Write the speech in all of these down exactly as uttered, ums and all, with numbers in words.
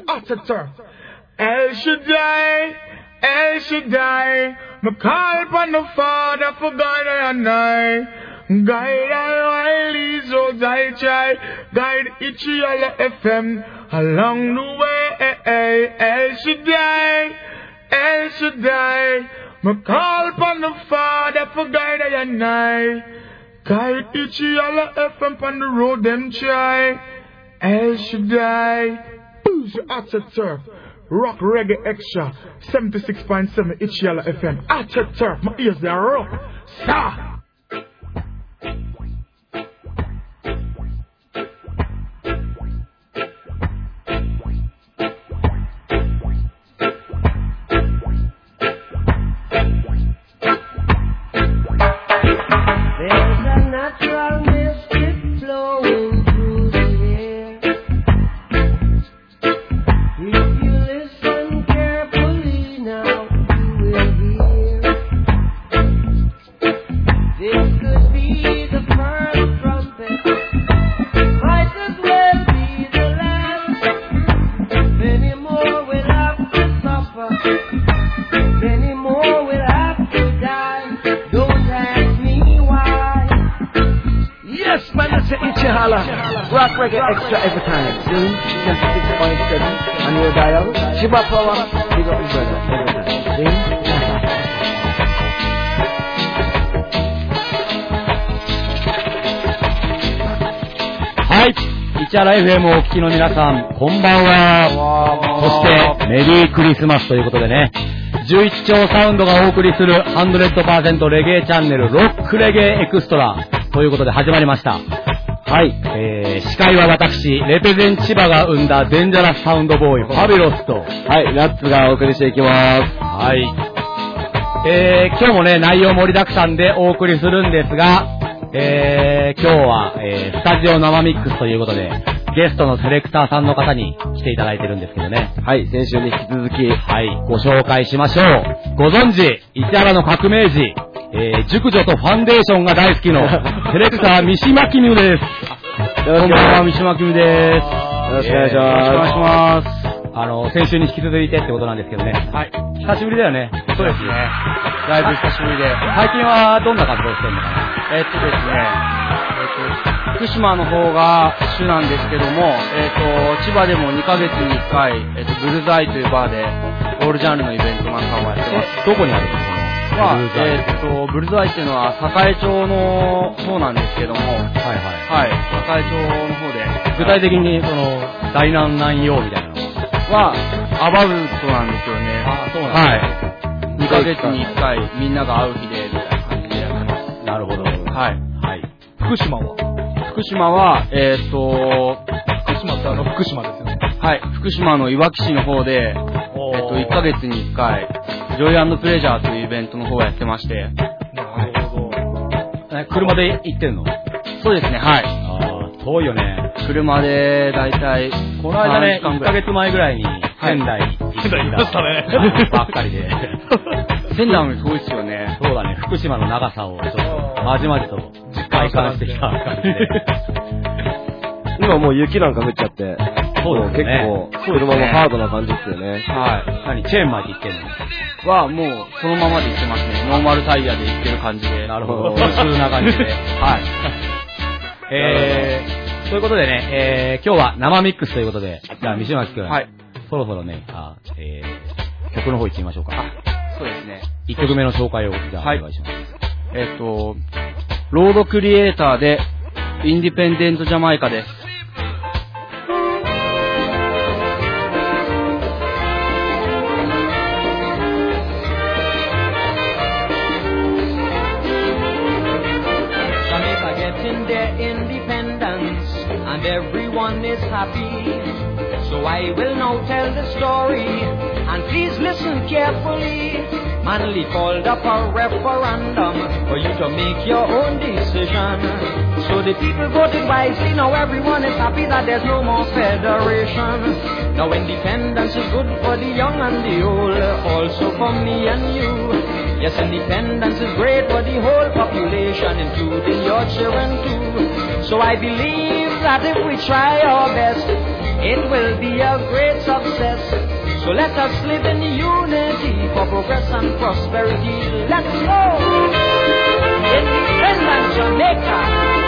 Ataturk. El Shaddai, El Shaddai, me call upon the Father for God and I. Guide all these roads I try, guide Ichiala F M along the way. El Shaddai, El Shaddai, me call upon the Father for God and I. Guide Ichiala F M on the road them try. El Shaddai, who's Ataturk? Rock Reggae Extra, seventy-six point seven Ichiala F M. Ataturk, my ears they are rock. Stop! Rock Reggae Extra every time. Soon, seventy-six point seven on your dial. Shiba Power, big up his brother every time. Soon. はい。市原 エフエム をお聞きの皆さん、こんばんは。そして、メリークリスマスということでね、じゅういち兆サウンドがお送りする ひゃくパーセント レゲエチャンネル、ロックレゲエエクストラということで始まりました。はい、えー、司会は私、レペゼン千葉が生んだデンジャラスサウンドボーイ、ファビュロスと、 はい、ラッツがお送りしていきます。 はい。えー、今日もね、内容盛りだくさんでお送りするんですが、えー、今日は、えー、スタジオ生ミックスということで、ゲストのセレクターさんの方に来ていただいてるんですけどね。 はい、先週に引き続き、 はい、ご紹介しましょう。ご存知、市原の革命児、えー、熟女とファンデーションが大好きのセレクター三島キムです。 よろしくお願いします。 こんばんは、三島キムです。 よろしくお願いします。 えー、よろしくお願いします。あの、先週に引き続いてってことなんですけどね。 はい。 久しぶりだよね。 そうですね。だいぶ久しぶりで。 最近はどんな活動してるのかな？ えー、っとですね、えー、っと、福島の方が主なんですけども、えー、っと、千葉でもにかげつにいっかい、えー、っと、ブルズアイというバーで、オールジャンルのイベントなんかをやってます。 どこにあるの？ は、えー、っと、ブルズアイっていうのは、栄町の方なんですけども、はいはい。 はい、栄町の方で。 具体的に、その、大南南洋みたいなのは、アバウトなんですよね。 あ、そうなんですね。はい。にかげつにいっかい、みんなが会う日で、みたいな感じでやってます。 なるほど。 はい。 はい。福島は福島は、えー、っと、 福島ってあの福島ですよね。 はい。福島のいわき市の方で、えー、っと、いっかげつにいっかい、ジョイ&プレジャーというイベントの方をやってまして。 なるほど。 車で行ってんの？ そうですね、はい。 ああ、遠いよね。 車で、だいたい、 この間ね、いっかげつまえぐらいに仙台行って仙台行きましたね。 ばっかりで。仙台もすごいですよね。 そうだね、福島の長さをちょっと、まじまじと体感してきた感じで。 今もう雪なんか降っちゃって、 そうですね。 結構、車もハードな感じですよね。 はい。 何、チェーン巻いて行ってんの？ は、もう、そのままで行ってますね。ノーマルタイヤで行ってる感じで。 なるほど。普通な感じで。はい。えー、ということでね、えー、今日は生ミックスということで、じゃあ、三島君。 はい。 そろそろね、あえー、曲の方行ってみましょうか。 あ、そうですね。 いっきょくめの紹介を、じゃあ、 はい、 お願いします。 えっと、ロードクリエイターで、インディペンデントジャマイカです。 And everyone is happy, so I will now tell the story, and please listen carefully. Manly called up a referendum for you to make your own decision. So the people voted wisely, now everyone is happy that there's no more federation. Now independence is good for the young and the old, also for me and you. Yes, independence is great for the whole population, including your children too. So I believe that if we try our best, it will be a a great success. So let us live in unity for progress and prosperity. Let's go! Independent Jamaica.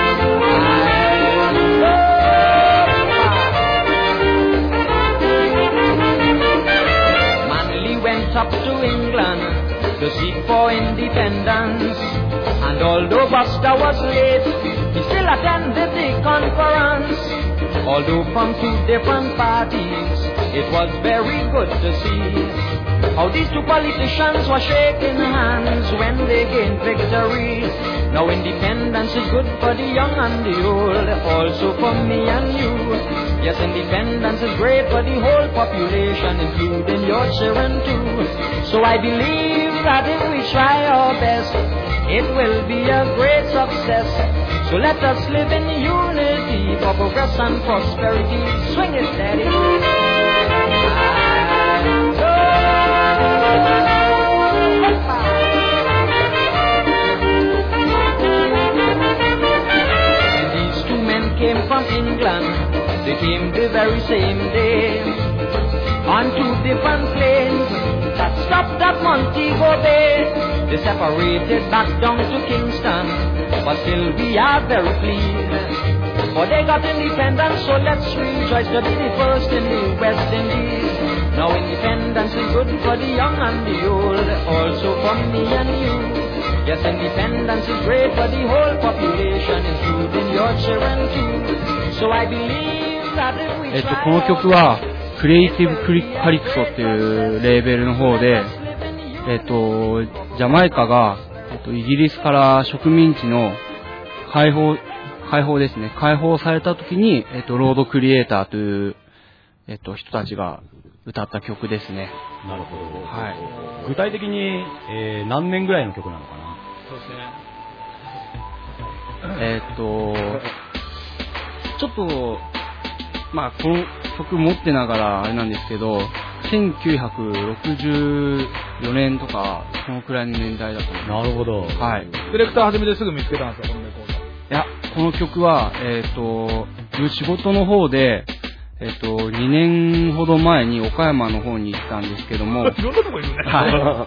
Manly went up to England to seek for independence. And although Buster was late, he still attended the conference. Although from two different parties, it was very good to see how these two politicians were shaking hands when they gained victory. Now independence is good for the young and the old, also for me and you. Yes, independence is great for the whole population, including your children too. So I believe that if we try our best, it will be a great success. So let us live in unity for progress and prosperity. Swing it, Daddy. These two men came from England. They came the very same day on two different planes that stopped at Montego Bay. They separated back down to Kingston, but still we are very pleased. For they got independence, so let's rejoice to be the first in the West Indies. Now independence is good for the young and the old, also for me and you. Yes, independence is great for the whole population, including your children too. So I believe that if we えっと、この曲は、クリエイティブクリカリプソっていうレーベルの方で、えっと、ジャマイカが、えっと、イギリスから植民地の解放、解放ですね、解放された時に、えっと、ロードクリエイターという、えっと、人たちが歌った曲ですね。 なるほど。 はい。 具体的に、えー、何年ぐらいの曲なのかな？ そうですね。 えっと、ちょっと、まあ、この曲持ってながらあれなんですけど、せんきゅうひゃくろくじゅうよねんとか、そのくらいの年代だと思います。 なるほど。 はい。 ディレクター始めてすぐ見つけたんですよ、このレコード。 いや、この曲は、えっと、仕事の方で、えっと、にねんほど前に岡山の方に行ったんですけども、 いろんなとこいるね。 はい。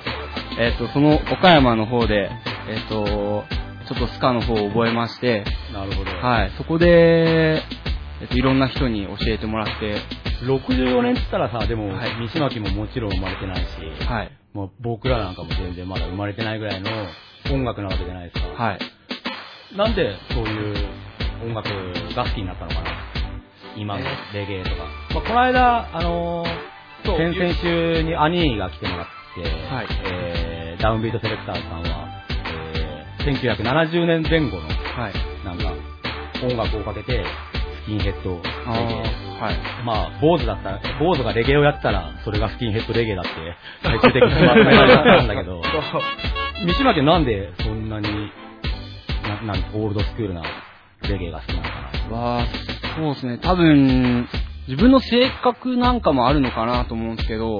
えっと、その岡山の方で、えっと、ちょっとスカの方を覚えまして、 なるほど。 はい。そこで、えっと、いろんな人に教えてもらって、 ろくじゅうよねんって言ったらさ、でも、 はい、 西巻ももちろん生まれてないし、 はい。 もう僕らなんかも全然まだ生まれてないぐらいの音楽なわけじゃないですか。 はい。 なんでそういう音楽が好きになったのかな、今のレゲエとか。まあ、この間、あのー、先々週にアニーが来てもらって、 はい、 えー、ダウンビートセレクターさんは、えー、せんきゅうひゃくななじゅうねんぜん後の、 はい、 なんか、音楽をかけて、スキンヘッドレゲエ。 はい。 まあ、坊主だったら、坊主がレゲエをやったら、それがスキンヘッドレゲエだって、最終的にまとめられたんだけど、西巻はなんでそんなに、な、なんオールドスクールなレゲエが好きなのかな。 は、そうですね。多分、自分の性格なんかもあるのかなと思うんですけど、うん、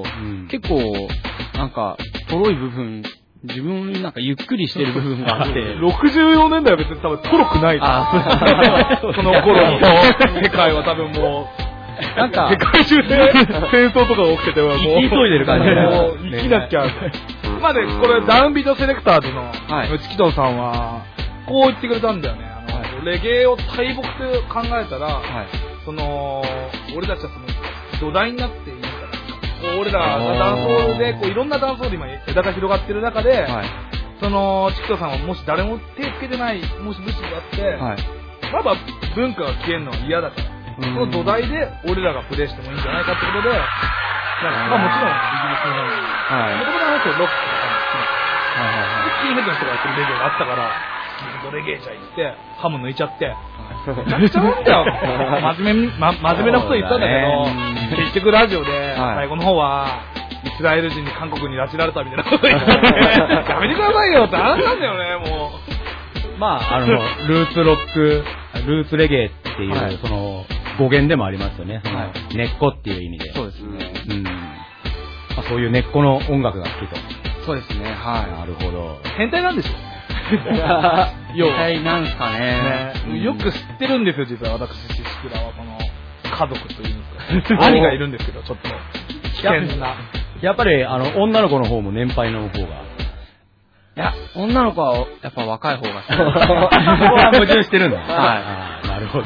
結構、なんか、とろい部分、自分なんかゆっくりしてる部分があって。 ろくじゅうよねんだいは別に多分とろくないあその頃の世界は多分もう、なんか、世界中で戦争とかが起きてて、もう、 生き急いでる感じもう、生きなきゃ。まあね、これ、ダウンビートセレクターズの、チキトンさんは、こう言ってくれたんだよね。あの、はい、レゲエを大木で考えたら、はい、その、俺たちはその、土台になっていいんだな。こう俺らがダンソールで、こういろんなダンソール今枝が広がってる中で、はい、その、チキトンさんはもし誰も手つけてない、もし武士があって、はい、まあまあ文化が消えるのは嫌だから。その土台で俺らがプレイしてもいいんじゃないかってことで、まあもちろんイギリスの方に、もともとあの人ロックとかも好きな、はいはいはい、スキンヘッドの人がやってるレゲエがあったから、スキンヘッドレゲエじゃ言って、ハム抜いちゃって、めちゃくちゃなんだよ。真面目、ま、真面目なこと言ったんだけど、結局ラジオで最後の方は、イスラエル人に韓国に拉致られたみたいなこと言って、やめてくださいよって話なんだよね、もう。 まあ、あの、ルーツロック、ルーツレゲエっていう、はい、その、語源でもありますよね。その、はい、根っこっていう意味で。 そうですね。 うん。まあ、そういう根っこの音楽が好きと。 そうですね。はい。 なるほど。 変態なんでしょ変態なんすかね。 ね、うん、よく知ってるんですよ、実は私、シシクラは。この、 家族というんですか。兄がいるんですけど、ちょっと危険な。 やっぱり、あの、女の子の方も年配の方が。 いや、女の子はやっぱ若い方が好き。そこは矛盾してるんだ。 はい。 ああ、なるほど。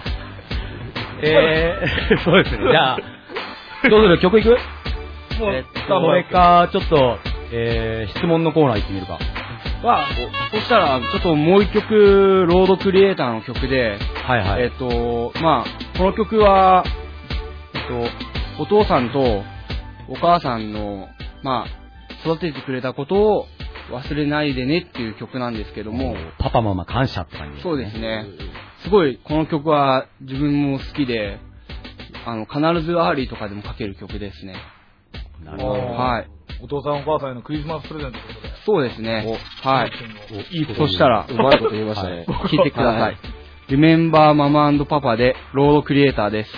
えー、そうですね。じゃあ、どうする曲いく？ もう、 えっと、それか、ちょっと、えー、質問のコーナー行ってみるか。 は、そしたら、ちょっともう一曲、ロードクリエイターの曲で、 はいはい。 えっと、まあ、この曲は、えっと、お父さんとお母さんの、まあ、育ててくれたことを忘れないでねっていう曲なんですけども、 パパママ感謝って感じですね。 そうですね。すごい、この曲は自分も好きで、あの、必ずアーリーとかでもかける曲ですね。 なるほど。 はい。 お父さんお母さんへのクリスマスプレゼントということで。 そうですね。はい。 いいことそしたら、 うまいこと言いましたね。 聞いてください。Remember Mama and Papa でロードクリエイターです。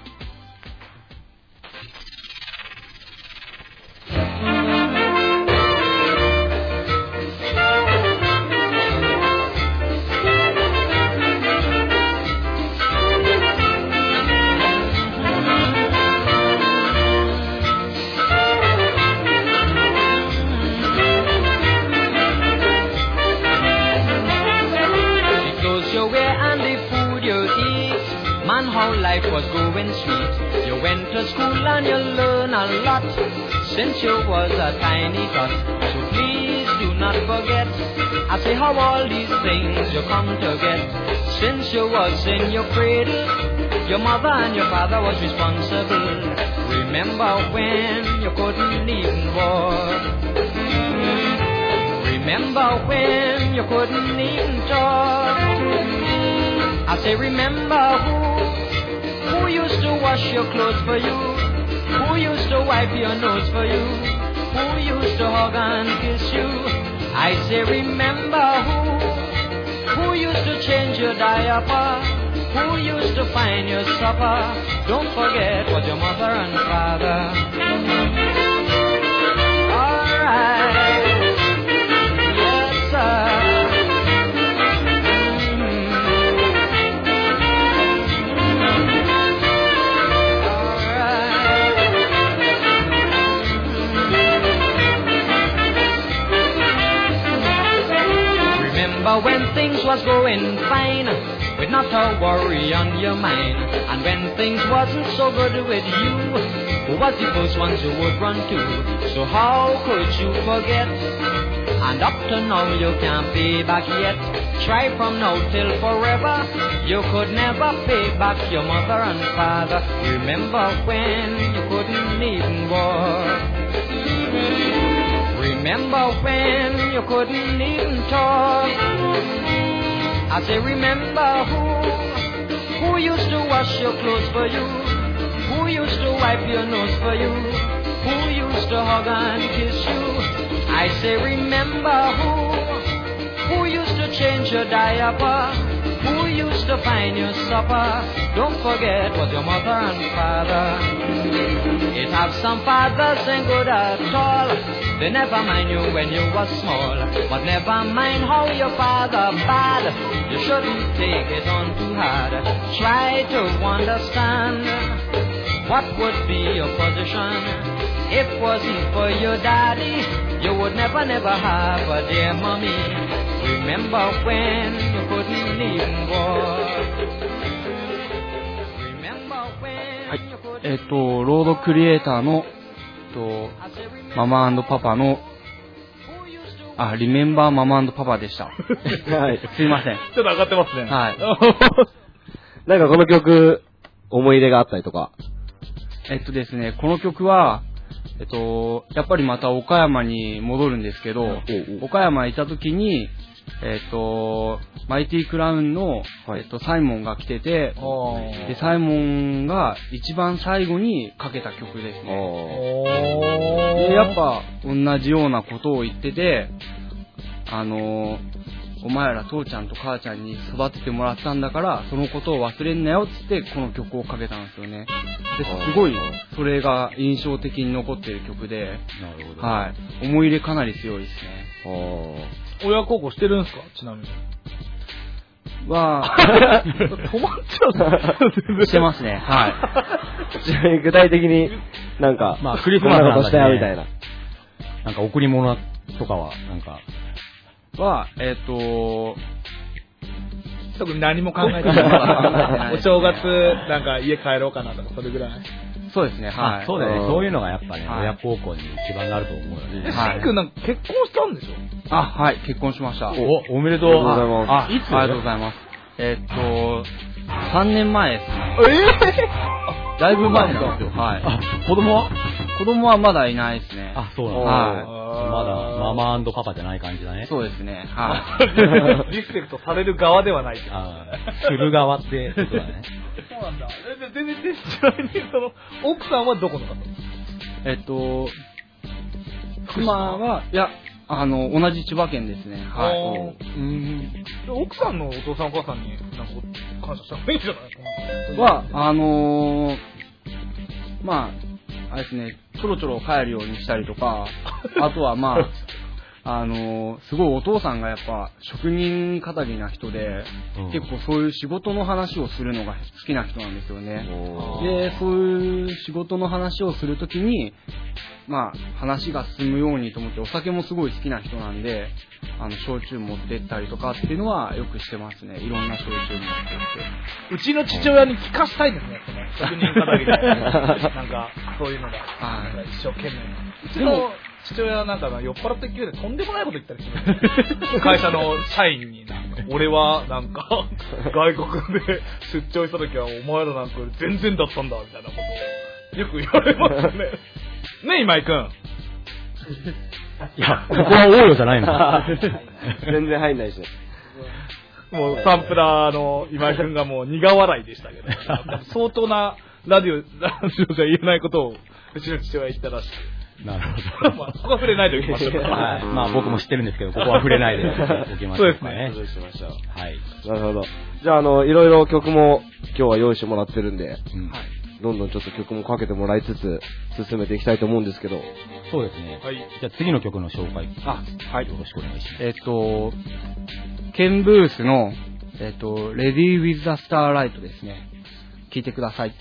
Life was going sweet. You went to school and you learned a lot since you was a tiny tot. So please do not forget. I say how all these things you come to get since you was in your cradle. Your mother and your father was responsible. Remember when you couldn't even walk. Remember when you couldn't even talk. I say remember who Who used to wash your clothes for you? Who used to wipe your nose for you? Who used to hug and kiss you? I say remember who? Who used to change your diaper? Who used to find your supper? Don't forget what your mother and father. Alright, yes sir. Remember when things was going fine, with not a worry on your mind. And when things wasn't so good with you, who was the first ones you would run to? So how could you forget? And up to now you can't pay back yet. Try from now till forever, you could never pay back your mother and father. Remember when you couldn't even walk. Remember when you couldn't even talk. I say remember who Who used to wash your clothes for you? Who used to wipe your nose for you? Who used to hug and kiss you? I say remember who Who used to change your diaper? Who used to find your supper? Don't forget what your mother and father. It have some fathers ain't good at all. They never mind you when you was small. But never mind how your father bad. You shouldn't take it on too hard. Try to understand what would be your position. If it wasn't for your daddy, you would never, never have a dear mommy. Remember when you couldn't even walk. Remember when you couldn't. えっと、ロードクリエイターの、えっと、ママ&パパの、あ、リメンバーママ&パパでした。 はい。 すいません。 ちょっと上がってますね。 はい。 なんかこの曲、思い入れがあったりとか。 えっとですね、この曲は、えっと、やっぱりまた岡山に戻るんですけど、岡山いた時に、えっと、マイティクラウンの、えっと、サイモンが来てて、で、サイモンが一番最後にかけた曲ですね。で、やっぱ同じようなことを言ってて、あの、お前ら父ちゃんと母ちゃんに育ててもらったんだから、そのことを忘れんなよっつってこの曲をかけたんですよね。ですごいそれが印象的に残っている曲で、はい、思い入れかなり強いですね。 親孝行してるんですか、ちなみに。 は、 止まっちゃうしてますね。はい。 ちなみに具体的になんか、 まあクリスマスなんだしねこんなことしたよみたいな。 なんか贈り物とかは、なんか、 は、えっと、 特に何も考えてない。お正月、なんか家帰ろうかなとか、それぐらい。 そうですね、はい。 そうだよね。 うんそういうのがやっぱね、 はい親孝行に一番なると思うよね。 しんくんなんか結婚したんでしょ？ あ、はい、結婚しました。 お、おめでとう。 ありがとうございますあ、 いつありがとうございます。えっと、さんねんまえですね。 えだいぶ前なんですよ。はい。 あ、子供は子供はまだいないですね。 あ、そうなんだ。 はまだ、ママ&パパじゃない感じだね。 そうですね。はぇリスペクトされる側ではないけど。 あーする側ってことだね。 そうなんだ。え全然、ちなみに、その、奥さんはどこの方？ い。えっと、妻は、いや、あの、同じ千葉県ですね。はおーい。うん。 奥さんのお父さんお母さんに、なんか、感謝した方がいいんじゃないは、あのー、まあ、あれですね、ちょろちょろ帰るようにしたりとか、あとはまあ、あのー、すごいお父さんがやっぱ職人かたぎな人で、 うん結構そういう仕事の話をするのが好きな人なんですよね。 おーで、そういう仕事の話をするときに、まあ、話が進むようにと思って、お酒もすごい好きな人なんで、あの、焼酎持ってったりとかっていうのはよくしてますね。いろんな焼酎持ってって。 うちの父親に聞かしたいですね、その職人かたぎで。なんか、そういうのが。 はいなんか一生懸命。うちの父親はなんか酔っ払った勢いでとんでもないこと言ったりする。会社の社員になんか、俺はなんか、外国で出張した時はお前らなんかより全然だったんだ、みたいなことをよく言われますね。ね、今井くん。 いや、ここは王よじゃないの。 全然入んないし。 もうサンプラーの今井くんがもう苦笑いでしたけど、相当なラジオ、ラジオじゃ言えないことをうちの父親は言ったらしく。 なるほまあ、そこは触れないでおきましょうど。はい。まあ僕も知ってるんですけど、ここは触れないでおきましょうかね。 そうですね。しましょう。 はい。 なるほど。じゃあ、あの、いろいろ曲も今日は用意してもらってるんで、 うんどんどんちょっと曲もかけてもらいつつ、進めていきたいと思うんですけど。 そうですね。 はい。 じゃあ次の曲の紹介。 あ、はい。 よろしくお願いします。 えっと、ケンブースの、えっと、Ready with the Starlight ですね。聴いてください。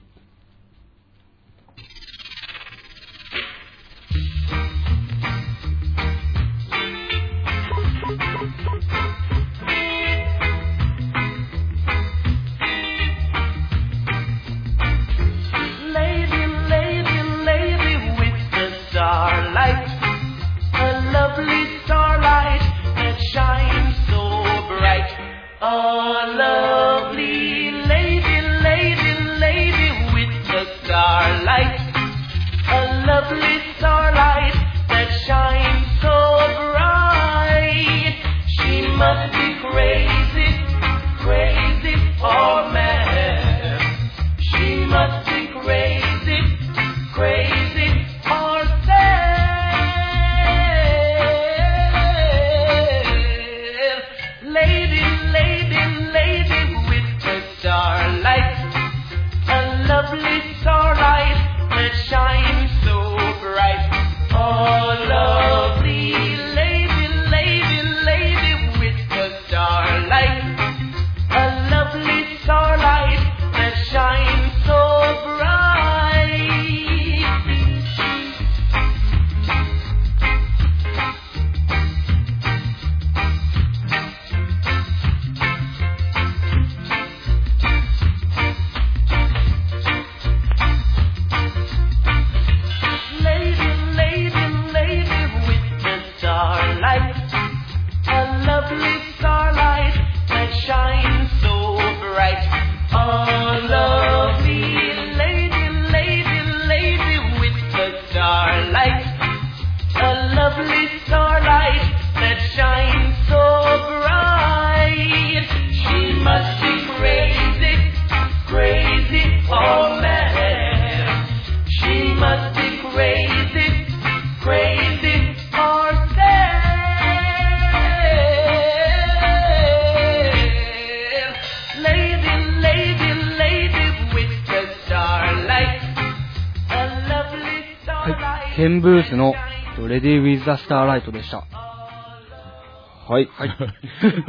ケンブースの Ready with the Starlight でした。 はい。 はい。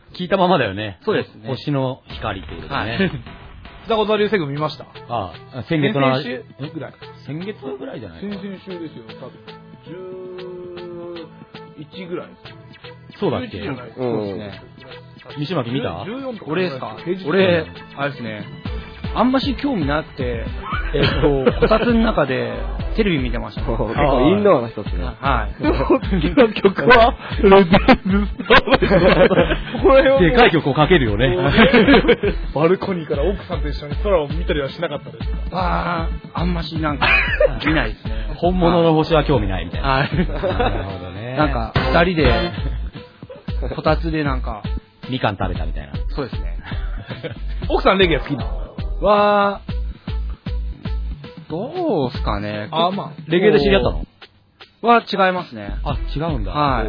聞いたままだよね。 そうですね。 星の光っていうことはい。 ね。 双子座流星群見ました？ ああ、先月の、 先々週ぐらい。 先月ぐらいじゃないか先々週ですよ、多分。じゅういちぐらいです。 そうだっけ？ じゅういちじゃないですうんそうですね。 三島木見た？ じゅうよんとか。 俺ですか？ 平日俺、あれですね。あんまし興味なくて、えっと、こたつの中でテレビ見てましたね。 結構インドアの人っすね。 はい。 好きな曲は、レッドブスター。これをでかい曲をかけるよね。 バルコニーから奥さんと一緒に空を見たりはしなかったですか？ あー、あんましなんか、見ないですね。 本物の星は興味ないみたいな。 はい。 なるほどね。 なんか、二人で、こたつでなんか、 みかん食べたみたいな。 そうですね。 奥さんレゲエ好きなの？ は、どうすかね。 あ、まあ。 レゲエで知り合ったの？ は違いますね。 あ、違うんだ。 はい。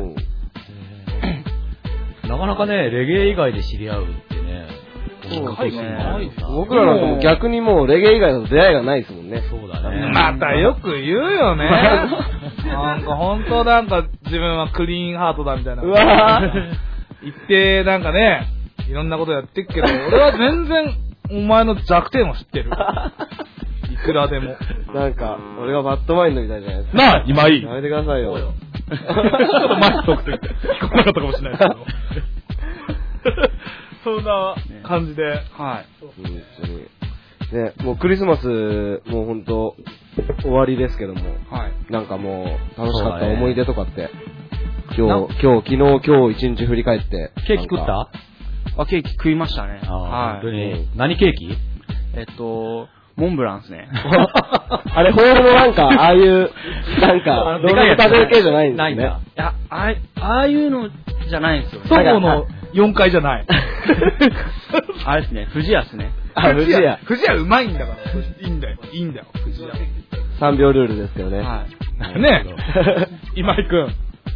なかなかね、レゲエ以外で知り合うってね。 そうですねないさ僕らなんかもう逆にもうレゲエ以外だと出会いがないですもんね。 そうだね。 またよく言うよね。なんか本当なんか自分はクリーンハートだみたいな。 うわー言ってなんかね、いろんなことやってっけど、俺は全然お前の弱点を知ってる。いくらでも。 なんか、俺がバッドマインドみたいじゃないですか。 なあ、今いい。 やめてくださいよ。 ちょっとマイク遠くて聞こえなかったかもしれないですけど。そんな感じで。 はい。 本当に。ね、もうクリスマス、もう本当終わりですけども、 はい。 なんかもう楽しかったそうだね思い出とかって、今日、今日、昨日、今日一日振り返って。 ケーキ食っなんかた？ あ、ケーキ食いましたね。 ああ、 はい。 本当に。何ケーキ？ えっと、モンブランですね。 あれ、ホールのなんか、ああいう、なんか、どうでも食べる系じゃないんですね。 ないんだ。 いや、あいああいうのじゃないんですよね。 そごのよんかいじゃない。 あれですね、富士屋ですね。 あ、富士屋。 富士屋うまいんだから。いいんだよ。いいんだよ、富士屋。 さんびょうルールですけどね。 はい。 ねえ。今井くん。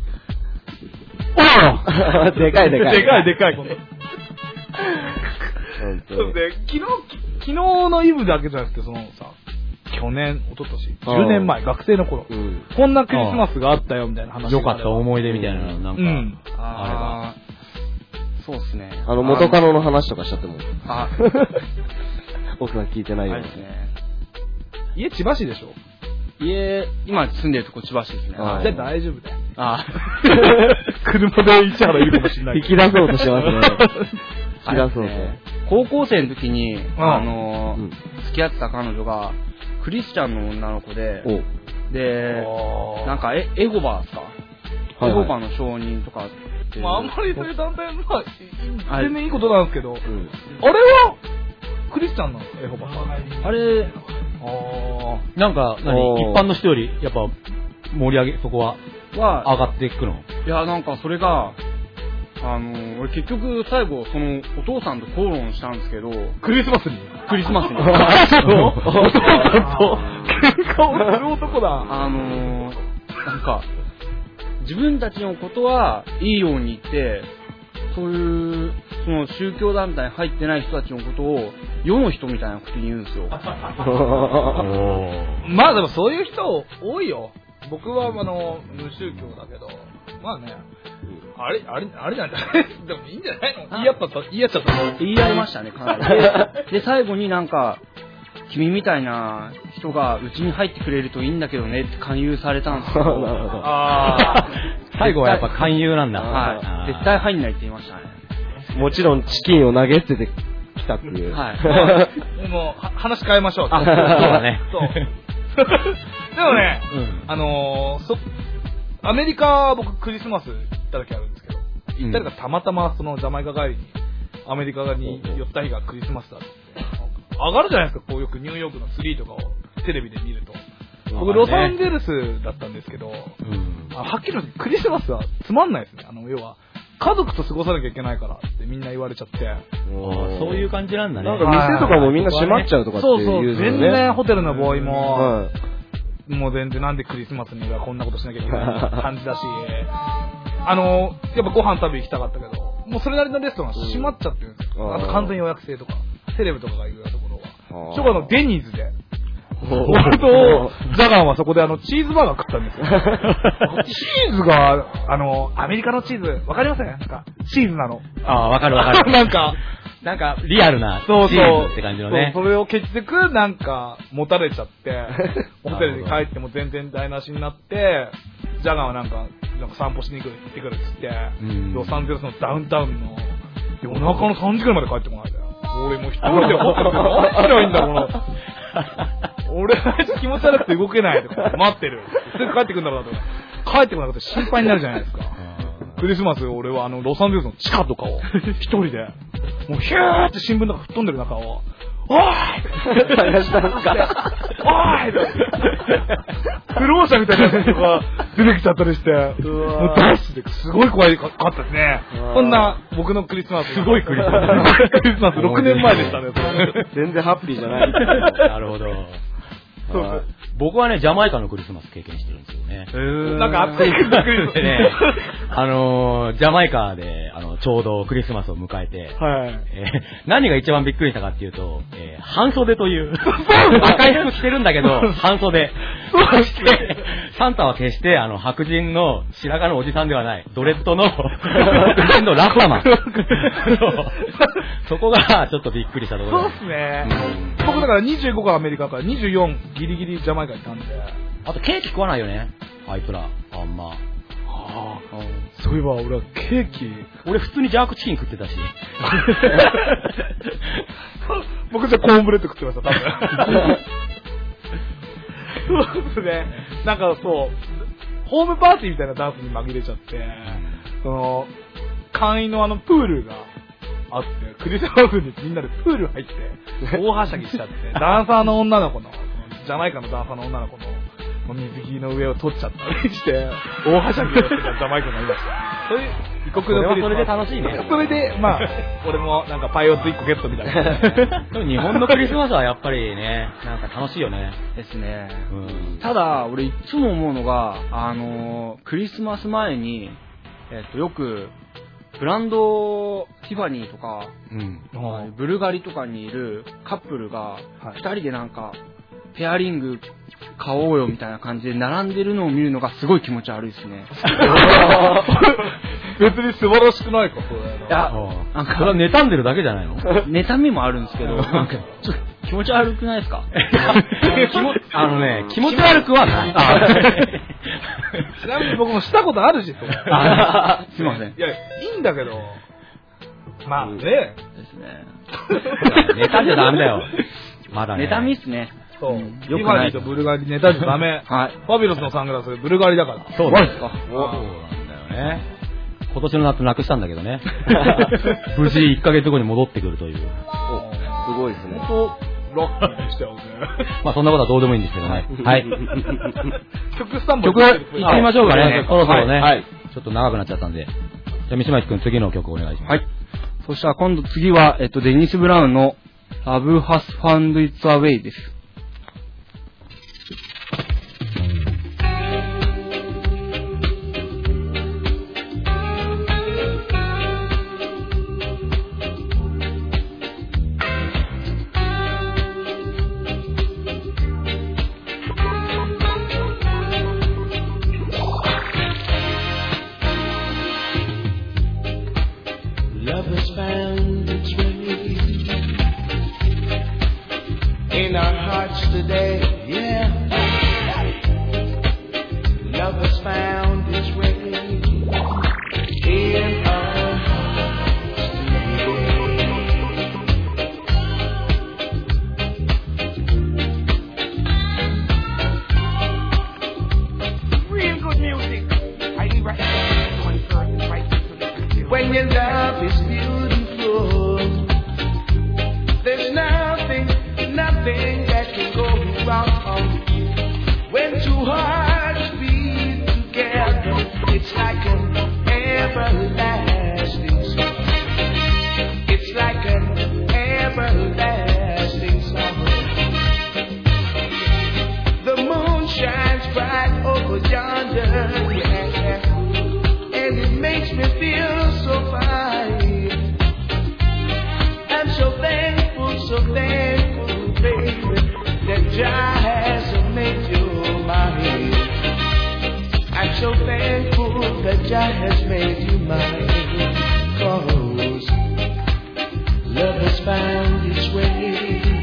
でかいでかい。 でかいでかい、この。 本当に。 そうで、昨日、昨日のイブだけじゃなくて、そのさ、去年、一昨年、じゅうねんまえ、学生の頃、 うん。 こんなクリスマスがあったよ、みたいな話良かった思思い出みたいなの、なんか、 うん。 あー、そうですね。 あの、元カノの話とかしちゃっても。 あ、 奥さん聞いてないよあれ。ですね。 家千葉市でしょ？ 家、今住んでるとこ千葉市ですね。 はいじゃあ大丈夫だよ。 あ車で市原いるかもしれない。 引き出そうとしてますね。引き出そうと。 あれですね高校生の時に、あのーうん付き合ってた彼女が、クリスチャンの女の子で、 おうで、 あーなんかエエゴバーですか、 はいはいエゴバーの承認とかっていう。 まあ、あんまりそういう団体は、まあ、 はい全然いいことなんですけど、 うん。 あれは、クリスチャンなのエホバさん。 あれ、 あなんか、何おー一般の人より、やっぱ、盛り上げ、そこは、 は、 上がっていくの？ いや、なんかそれが、あのー、俺結局最後、その、お父さんと口論したんですけど、 クリスマスに。 クリスマスに。 そうお父さんと喧嘩をする男だ。 あのー、なんか、自分たちのことはいいように言って、そういう、その宗教団体に入ってない人たちのことを、世の人みたいなことに言うんですよ。 まあでもそういう人多いよ。僕はあの、無宗教だけど、まあね、あれ、あれ、あれなんじゃないでもいいんじゃないの言い合ったと、言い合っちゃったと。 言い合いましたね、かなり。で、で最後になんか、君みたいな人がうちに入ってくれるといいんだけどねって勧誘されたんですけど、 なるほど。 あ最後はやっぱ勧誘なんだ。 はい。絶対入んないって言いましたね。 もちろんチキンを投げ捨ててきたっていう。 はい。 あ、もうは話変えましょう。 あそうだねそう。でもね、 うんあのー、そ、アメリカ、僕クリスマス行った時あるんですけど、行ったりがたまたまそのジャマイカ帰りに、アメリカに寄った日がクリスマスだって。上がるじゃないですか、こうよくニューヨークのツリーとかをテレビで見ると。僕、ロサンゼルスだったんですけど、 うんあはっきり言ってクリスマスはつまんないですね。あの、要は、家族と過ごさなきゃいけないからってみんな言われちゃって。 そういう感じなんだね。 なんか店とかもみんな閉まっちゃうとかってそうそう、 言うのね。 全然ホテルのボーイも、 はい。 もう全然なんでクリスマスにはこんなことしなきゃいけない感じだし、あの、やっぱご飯食べ行きたかったけど、もうそれなりのレストラン閉まっちゃってるんですよ。 うんあと完全予約制とか、セレブとかがいるようなところは。 あーしょうがのデニーズで、 俺とジャガンはそこであの、チーズバーガー食ったんですよ。チーズが、あの、アメリカのチーズ、わかりません？なんか、チーズなの。 ああ、わかるわかる。 なんか、 なんか、リアルなチそうそうーズって感じのね。 そう、それを結局、なんか、持たれちゃって、ホテルに帰っても全然台無しになって、ジャガンはなんか、なんか散歩しに行く、行ってくるっつって、ロサンゼルスのダウンタウンの、夜中のさんじぐらいまで帰ってこないんだよ。俺もう一人でホテルで何すりゃいいんだ、この。俺、あいつ気持ち悪くて動けないとか、待ってる。すぐ帰ってくるんだろうなとか。帰ってこなくて心配になるじゃないですか。クリスマス、俺はあの、ロサンゼルスの地下とかを、一人で、もうヒューって新聞とか吹っ飛んでる中を、おーい探したんですかおーい不老者みたいなやつとか出てきちゃったりして、もうダッシュですごい怖いかったですね。そんな僕のクリスマス。 すごいクリスマス。 クリスマスろくねんまえでしたね、それ。 全然ハッピーじゃない。 なるほど。 そうそう僕はね、ジャマイカのクリスマス経験してるんですよね。 へー。なんか熱いクリスマスでね、あのー、ジャマイカで、あの、ちょうどクリスマスを迎えて、 はい。 えー何が一番びっくりしたかっていうと、えー半袖という、赤い服着てるんだけど、半袖。そして、サンタは決して、あの、白人の白髪のおじさんではない、ドレッドの、白人のラッパマン。そうそこが、ちょっとびっくりしたところでそうっすね。僕だからにじゅうごがアメリカからにじゅうよんギリギリジャマイカにいたんで。 あと、ケーキ食わないよね。あいつら、あんま。 はあ、そういえば俺はケーキ。 俺普通にジャークチキン食ってたし。 僕じゃコーンブレッド食ってました、多分。そうですね。なんかそう、ホームパーティーみたいなダンスに紛れちゃって、その、会員のあのプールがあって、クリスマスにみんなでプール入って、大はしゃぎしちゃって、ダンサーの女の子の、ジャマイカのダンサーの女の子の、水着の上を取っちゃったりして、大はしゃぎをしてたジャマイカがいました。そういう異国のクリスマス。 それはそれで楽しいね。 それで、まあ、俺もなんかパイオツいっこゲットみたいな。 でも日本のクリスマスはやっぱりね、なんか楽しいよね。 ですね。 うん。 ただ、俺いつも思うのが、あのー、クリスマス前に、えっと、よく、ブランドティファニーとか、 うん。 ブルガリとかにいるカップルが、 はい二人でなんか、ペアリング買おうよみたいな感じで並んでるのを見るのがすごい気持ち悪いですね。 別に素晴らしくないか、それ。 いや、 なんか、それは妬んでるだけじゃないの？ 妬みもあるんですけど、なんか、ちょっと気持ち悪くないですか？ 気もあのね、気持ち悪くはない。 ちなみに僕もしたことあるし、それ。 あすいません。 いや、いいんだけど、まあね。 ですね。 妬んじゃダメだよ。まだね。 妬みっすね。 そう。 うんティファニーとブルガリネタじゃダメ。 はい。 ファビュラスのサングラス、ブルガリだから。 そうマジですか？ そうなんだよね。今年の夏なくしたんだけどね。無事いっかげつごに戻ってくるという。 すごいですね。 本当、ラッキーでしたよね。 まあそんなことはどうでもいいんですけどね。はい。 曲スタンバイ曲、行ってみましょうかね。そろそろね。 はい。 ちょっと長くなっちゃったんで。じゃあ、三島くん次の曲お願いします。 はい。そしたら今度次は、えっと、デニス・ブラウンの Love Has Found Its Way です。 Love has found its way in our hearts today, yeah. Love has found its way in our hearts today. Real good music. I need right when your love is beautiful, there's nothing, nothing that can go wrong. When two hearts beat together, it's like an everlasting song. It's like an everlasting song. The moon shines bright over yonder, yeah, and it makes me feel so fine. I'm so thankful, so thankful, baby, that Jah Jah has made you mine. 'Cause love has found its way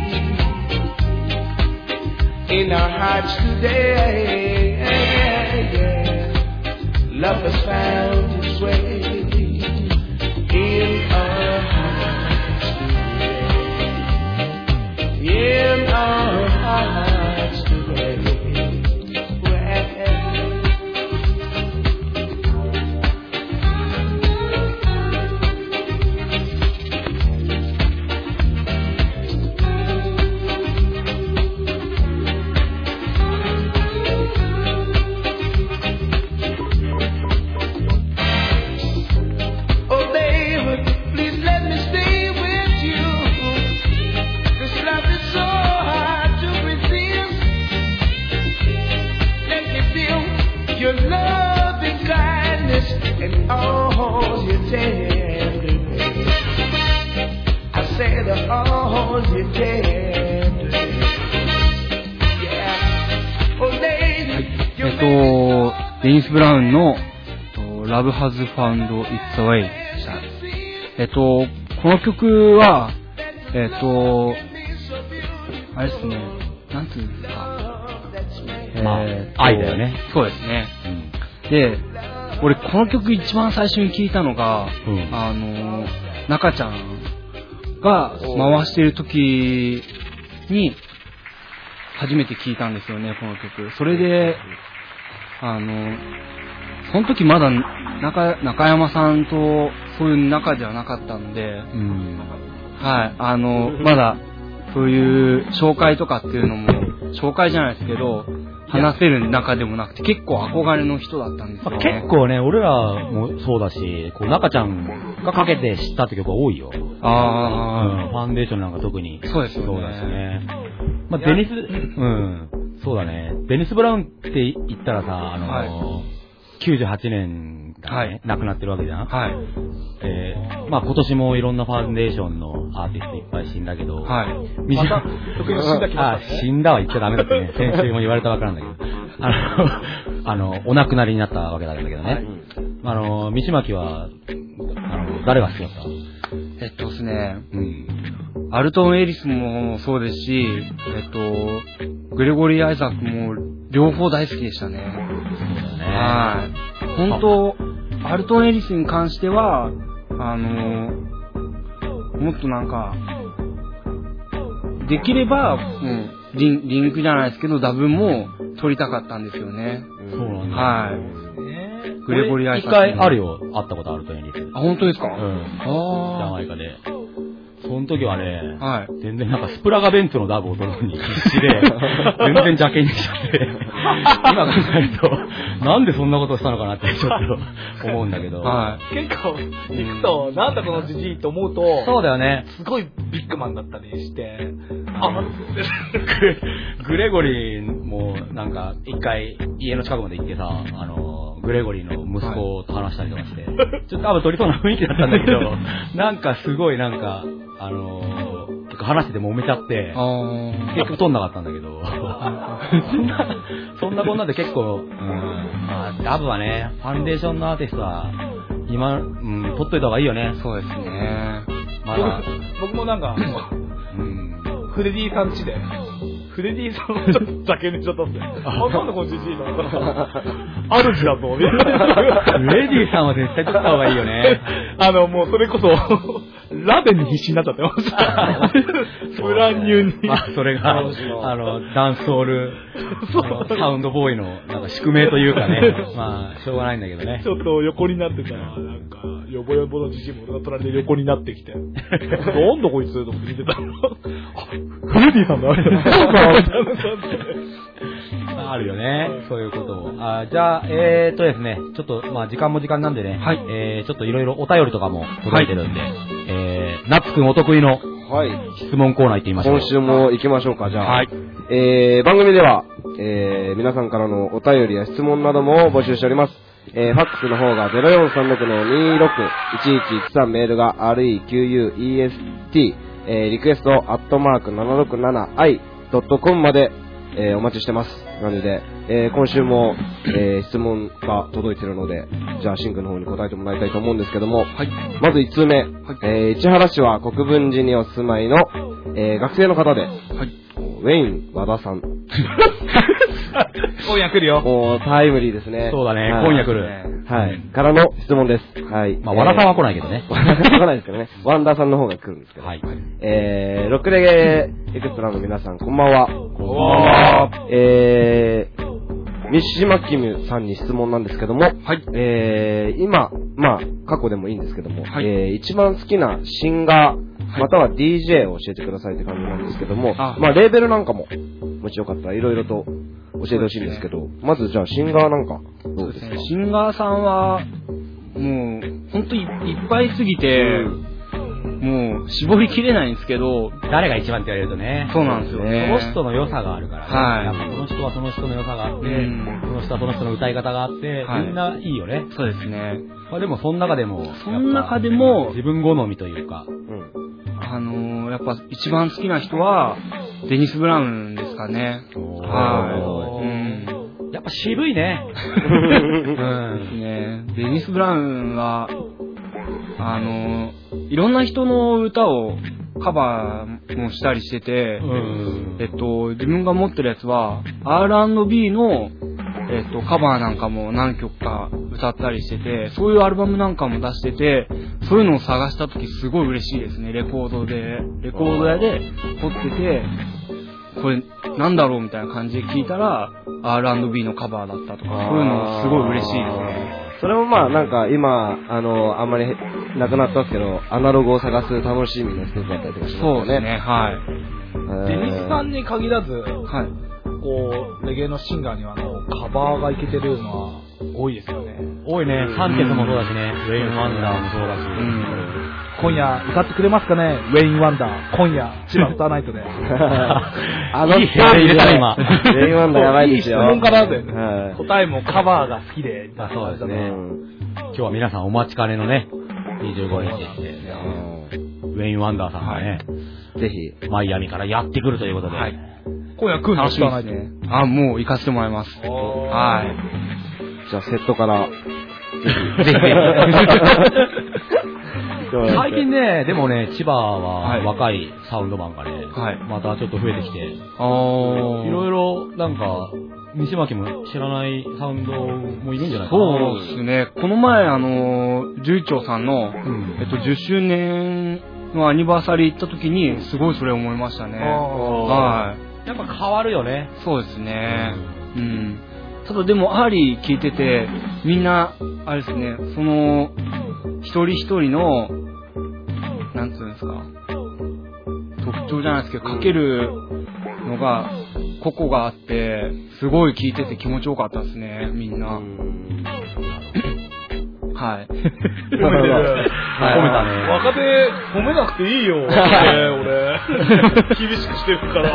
in our hearts today. Love has found its way in our hearts today. In our hearts today. デニス・ブラウンの Love Has Found Its Way でした。えっと、この曲は、えっと、あれですね、なんていうんですか、 まあ、 えー、 愛だよね。 そうですね。うん、で、俺この曲一番最初に聞いたのが、うん、あの、中ちゃんが回してる時に初めて聞いたんですよね、この曲。それで、あの、その時まだ中、中山さんとそういう仲ではなかったので、うん、はい、あの、まだそういう紹介とかっていうのも、紹介じゃないですけど、話せる中でもなくて結構憧れの人だったんですよね。 結構ね、俺らもそうだし、こう中ちゃんがかけて知ったって曲が多いよ。ああ、うん、ファンデーションなんか特に。 そうですよね。 そうだしね。まあ、デニス、うん、そうだね。デニス・ブラウンって言ったらさ、あの、はい、きゅうじゅうはちねんだね、はい、亡くなってるわけじゃん。はい。えー、まあ今年もいろんなファンデーションのアーティストいっぱい死んだけど、はい。 また、特に死んだ気があ、死んだは言っちゃダメだってね。先週も言われたわけなんだけど、あの、あの、お亡くなりになったわけなんだけどね。はい、あの、三島木は、あの、誰が好きだった？ えっとですね、うん。アルトン・エリスもそうですし、えっと、グレゴリー・アイザックも両方大好きでしたね。 そうだね。 はい。本当、アルトン・エリスに関しては、あの、もっとなんか、できれば、うん、リン、リンクじゃないですけど、ダブも撮りたかったんですよね。 そうなんだ。 はい。グレゴリー・アイザック。 一回あるよ。会ったことあるとエリス。 あ、本当ですか？うん。 ああ。ジャマイカで。その時はね、はい、全然なんかスプラガベンツのダブを撮るのに必死で、全然邪険にしちゃって、今考えると、なんでそんなことをしたのかなってちょっと思うんだけど。 はい、結構、行くと、なんだこのジジイと思うと、 そうだよね。 すごいビッグマンだったりして、あ、 グレゴリーもなんか一回家の近くまで行ってさ、あの、グレゴリーの息子と話したりとかして、はい、ちょっと多分撮りそうな雰囲気だったんだけど、なんかすごいなんか、あのー、結構話してて揉めちゃって、結局撮んなかったんだけど、そんな、そんなこんなで結構、うん、まあ、ダブはね、ファンデーションのアーティストは、今、うん、撮っといた方がいいよね。 そうですね。 まだ僕もなんか、うん、フレディさん家で、フレディさんをちょっと酒にしちゃったんで、あ、なんだこのジジイだったら、あるじだぞ、みたいな。 フレディさんは絶対撮った方がいいよね。 あの、もうそれこそ、ラベンに必死になっちゃってました。ブランニューに。 まあ、それが、あの、ダンスホール、サウンドボーイの、なんか宿命というかね、まあ、しょうがないんだけどね。 ちょっと横になってたら、なんか、ヨボヨボのジジイも俺が隣で横になってきて、なんだこいつと思って見てたら、あ、フレディさんだ、あれだ、そうか、みたいな感じで。 あるよね、そういうことも。あ、じゃあ、えーっとですね、ちょっと、まあ、時間も時間なんでね、はい、えー、ちょっといろいろお便りとかも届いてるんで、はい、えー、ナッツくんお得意の、はい、質問コーナー行ってみましょう。 今週も行きましょうか、じゃあ。はい。えー、番組では、えー、皆さんからのお便りや質問なども募集しております。えー、ファックスの方が ゼロよんさんろくのにろくいちいちいちさん、メールが アールイーキューユーイーエスティー、えー、リクエストアットマークななろくななアイドットコムまで、 えー、お待ちしてます。なので、えー、今週も、えー、質問が届いてるので、じゃあシンクの方に答えてもらいたいと思うんですけども、はい、まずいち通目、はい、えー、市原市は国分寺にお住まいの、えー、学生の方で、はい、ウェイン和田さん。 今夜来るよ。 もうタイムリーですね。 そうだね、 はい、 今夜来る。 はい。からの質問です。はい。 まあ、和田さんは来ないけどね。 和田さんは来ないですけどね。ワンダーさんの方が来るんですけど。はい。えー、ロックレゲエクストラの皆さん、こんばんは。こんばんは。えー、三島キムさんに質問なんですけども、はい。えー、今、まあ、過去でもいいんですけども、はい。えー、一番好きなシンガー、または ディージェー を教えてくださいって感じなんですけども、あまあ、レーベルなんかも、もしよかったらいろいろと教えてほしいんですけど、まずじゃあシンガーなんか、どうですか？ シンガーさんは、もう、ほんといっぱいすぎて、もう、絞りきれないんですけど、 誰が一番って言われるとね。 そうなんですよね。 その人の良さがあるからね。 はい。 やっぱその人はその人の良さがあって、うん、その人はその人の歌い方があって、はい、みんないいよね。 そうですね。 まあでもその中でも、 その中でも、 自分好みというか、うん、 あのー、やっぱ一番好きな人は、デニス・ブラウンですかね。はい。うん。 やっぱ渋いね。 うんね。デニス・ブラウンは、あのー、いろんな人の歌をカバーもしたりしてて、うん、えっと、自分が持ってるやつは、アールアンドビー の、えっと、カバーなんかも何曲か歌ったりしてて、そういうアルバムなんかも出してて、そういうのを探したときすごい嬉しいですね。レコードで、レコード屋で撮ってて、これなんだろうみたいな感じで聞いたら、アールアンドビー のカバーだったとか、そういうのすごい嬉しいですね。 それもまあなんか今、あの、あんまりなくなったんですけど、アナログを探す楽しみの一つだったりとかしますよね。 そうですね、はい。 デニスさんに限らず、はい。こう、レゲエのシンガーにはあのカバーがいけてるのは多いですよね。 多いね。サンケスもそうだしね。ウェイン・ワンダーもそうだし。うん、 今夜歌ってくれますかね、ウェイン・ワンダー。今夜、千葉歌わないとね。 あの、いい入れたね、今。 ウェイン・ワンダーやばいですよ。 いい質問からだよね。はい、答えもカバーが好きで。 あ、そうですね。今日は皆さんお待ちかねのね、にじゅうごにちで、ウェイン・ワンダーさんがね、 はい、ぜひ、 マイアミからやってくるということで。はい、 今夜来るの知らないね。あ、もう行かせてもらいます。はい。 じゃあセットから、ぜひ。ぜひ。 最近ね、でもね、千葉は若いサウンドマンがね、はい、またちょっと増えてきて、あいろいろなんか、西巻も知らないサウンドもいるんじゃないかな。 そうですね。この前、あの、十一丁さんの、うん、えっと、じゅっしゅうねんのアニバーサリー行った時に、すごいそれ思いましたね。はい。やっぱ変わるよね。 そうですね。うん。うん、ただでも、アーリー聞いてて、みんな、あれですね、その、一人一人の、なんつうんですか、特徴じゃないですけど、かけるのが、個々があって、すごい聞いてて気持ちよかったですね、みんな。はい。 褒めてる。褒めたね。若手、褒めなくていいよ、俺。厳しくしてるから。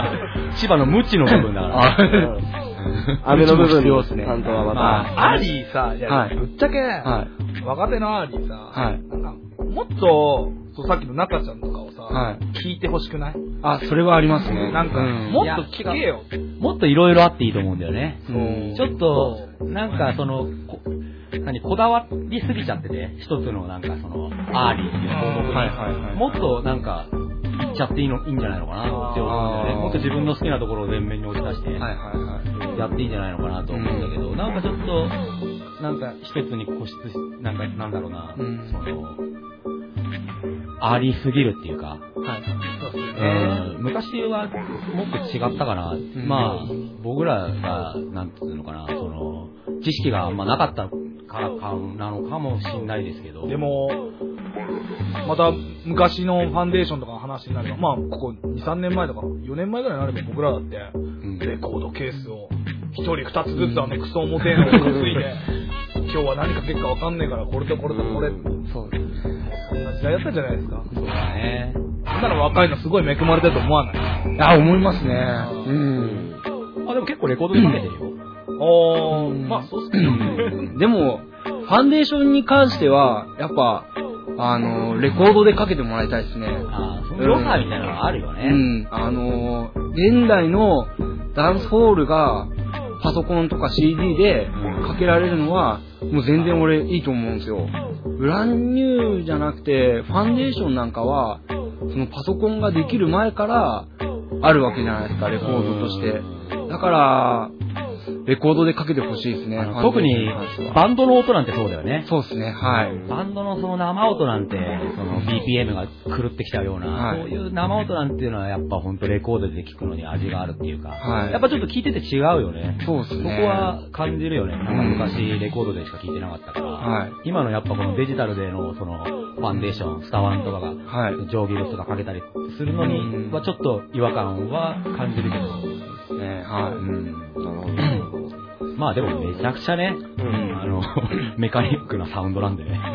千葉の無知の部分だから。 雨の部分ですね。担当はまた。 アーリーさ、いや、ぶっちゃけ、若手のアーリーさ、もっと、さっきの中ちゃんとかをさ、聞いてほしくない？ あ、それはありますね。 なんか、もっと聞けよ。 もっといろいろあっていいと思うんだよね。ちょっと、なんかその、何、こだわりすぎちゃってて、一つのなんかその、アーリーっていう項目に、もっとなんか、いっちゃっていいの、いいんじゃないのかなって思うんだよね。もっと自分の好きなところを前面に押し出して、やっていいんじゃないのかなと思うんだけど、なんかちょっと、なんか一つに固執し、なんか、なんだろうな、その、ありすぎるっていうか、はい、そうですね、昔はもっと違ったかな、うん、まあ僕らがなんていうのかな、その知識があんまなかったからかなのかもしれないですけど、 でもまた昔のファンデーションとかの話になれば、まあここに、さんねんまえとかよねんまえぐらいになれば僕らだってレコードケースを一人二つずつあのクソ重てえのを担いで今日は何かけっかわかんねえからこれとこれとこれ、うん、そうですね、そんな時代だったんじゃないですか。 そうだね。 そんなの若いのすごい恵まれてると思わない？ あ、思いますね。 うん。あ、でも結構レコードにかけてるよ。 ああ、まあそうっすね。 でもファンデーションに関してはやっぱあのレコードでかけてもらいたいですね。 ああ、その良さみたいなのがあるよね。 うん。あの現代のダンスホールがパソコンとか シーディー でかけられるのはもう全然俺いいと思うんですよ。ブランニューじゃなくてファンデーションなんかはそのパソコンができる前からあるわけじゃないですか、レコードとして。だからレコードでかけてほしいですね。 特にバンドの音なんてそうだよね。 そうですね、はい。 バンドのその生音なんて、その ビーピーエム が狂ってきちゃうような、はい、そういう生音なんていうのはやっぱ本当レコードで聴くのに味があるっていうか、はい、やっぱちょっと聴いてて違うよね。 そうですね。 そこは感じるよね。なんか昔レコードでしか聴いてなかったから、はい、今のやっぱこのデジタルでのそのファンデーション、スタワンとかが、はい、定規物とかかけたりするのにはちょっと違和感は感じるけど、 ね、はい。うん。なるほど。 まあでもめちゃくちゃね、うん、あの、メカニックなサウンドなんでね。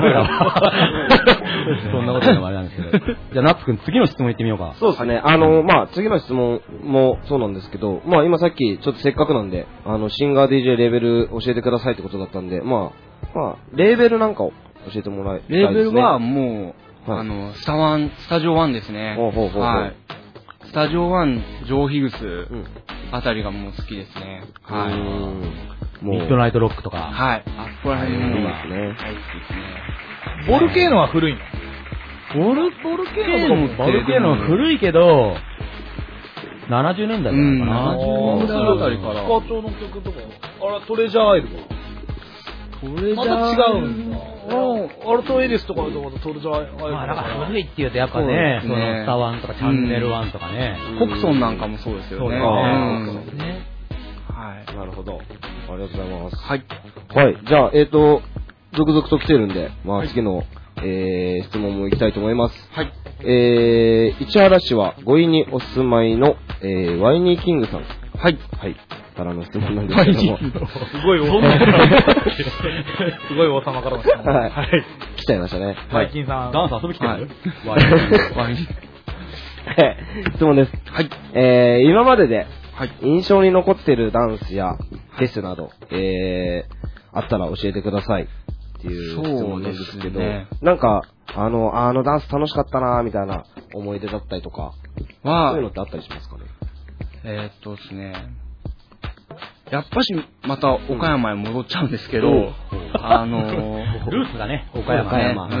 そんなこと言うのもあれなんですけど。じゃあ、ナッツ君、次の質問行ってみようか。 そうですね。あの、まあ、次の質問もそうなんですけど、まあ、今さっき、ちょっとせっかくなんで、あの、シンガー ディージェー レーベル教えてくださいってことだったんで、まあ、まあ、レーベルなんかを教えてもらいたいですね。 レーベルはもう、はい、あの、スタワン、スタジオワンですね。 ほうほうほうほう。 はい。スタジオワン、上ヒグスあたりがもう好きですね。はい。 ミッドナイトロックとか。 はい。あそこら辺もいいですね。 ボルケーノは古いの？ ボル、ボルケーノも、ボルケーノは古いけど、ななじゅうねんだいじゃないかな。 ななじゅうねんだいあたりから。 スカートの曲とか、あれトレジャーアイルはトレジャーまた違うんだ。アルトエリスとかだとトレジャーアイル。 まあなんか古いって言うとやっぱね、そのスタワンとかチャンネルワンとかね。 コクソンなんかもそうですよね。 そうね。 はい。なるほど。ありがとうございます。 はい。 はい。じゃあ、えっと、続々と来てるんで、まあ次の、えー、質問も行きたいと思います。 はい。 えー、市原市はごいにお住まいの、えー、ワイニーキングさん。 はい。 はい。からの質問なんですけども。 すごい王様から。すごい王様からの質問。 はい。はい。来ちゃいましたね。 ワイキンさん。 ダンス遊び来てる？ ワイワイ質問です。 はい。 えー、今までで、はい、印象に残っているダンスやフェスなど、えー、あったら教えてくださいっていう質問なんですけど、ね、なんか、あの、あのダンス楽しかったなーみたいな思い出だったりとか、そういうのってあったりしますかね？ えー、っとですね、やっぱしまた岡山へ戻っちゃうんですけど、うん、あのー、 ルーツだね、岡山。 岡山、うん。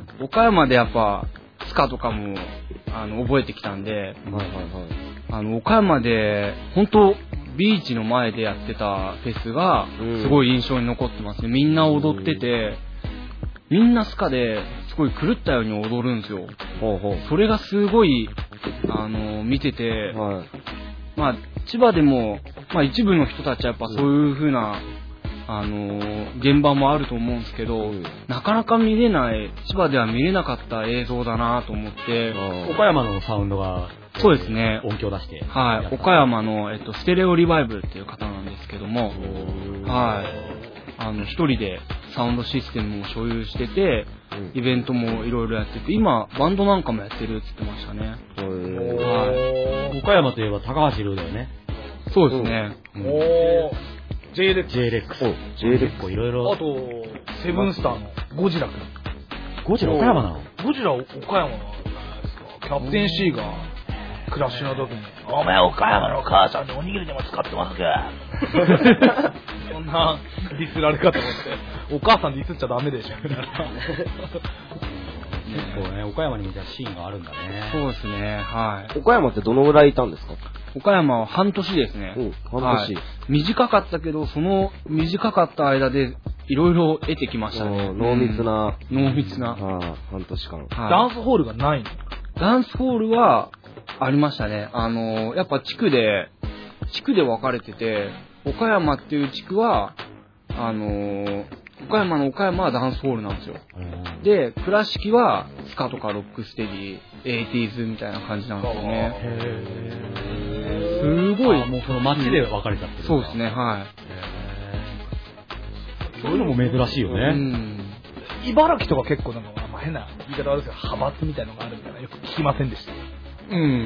岡山でやっぱ、スカとかも、あの、覚えてきたんで、はいはいはい。あの、岡山で、本当ビーチの前でやってたフェスが、すごい印象に残ってますね。みんな踊ってて、みんなスカですごい狂ったように踊るんですよ。ほうほう。それがすごい、あの、見てて、はい、まあ、千葉でも、まあ一部の人たちはやっぱそういう風な、あのー、現場もあると思うんですけど、うん、なかなか見れない、千葉では見れなかった映像だなと思って、 岡山のサウンドが、 そうですね。 音響出して。 はい。岡山の、えっと、ステレオリバイブルっていう方なんですけども、はい。あの、一人でサウンドシステムを所有してて、イベントもいろいろやってて、今、バンドなんかもやってるって言ってましたね。 はい。岡山といえば高橋ルーだよね。 そうですね。 おー。ジェイレックス。 ジェイレックス。 ジェイレックス。 いろいろ。 あと、セブンスターのゴジラ君。 ゴジラ岡山なの？ ゴジラ岡山じゃないですか。キャプテン C がクラッシュの時に、お前岡山の母さんにおにぎりでも使ってますかそんなディスられ方をして、お母さんディスっちゃダメでしょみたいな。 結構ね、岡山にもじゃあシーンがあるんだね。 そうですね、はい。 岡山ってどのぐらいいたんですか？ 岡山は半年ですね。 うん、半年、はい。 短かったけど、その短かった間でいろいろ得てきましたね。 濃密な。 うん、濃密な。 はあ、半年間、はい。 ダンスホールがないの？ ダンスホールはありましたね。あの、やっぱ地区で、地区で分かれてて、岡山っていう地区は、あの、岡山の岡山はダンスホールなんですよ。で、倉敷はスカとかロックステディ、エイティーズみたいな感じなんですよね。へー。すごい。 もうその街で分かれちゃってる。 そうですね、はい。 そういうのも珍しいよね。うん。 茨城とか結構なんか、まあ、変な言い方あるんですけど、派閥みたいなのがあるみたいなよく聞きませんでした。 うん。うん。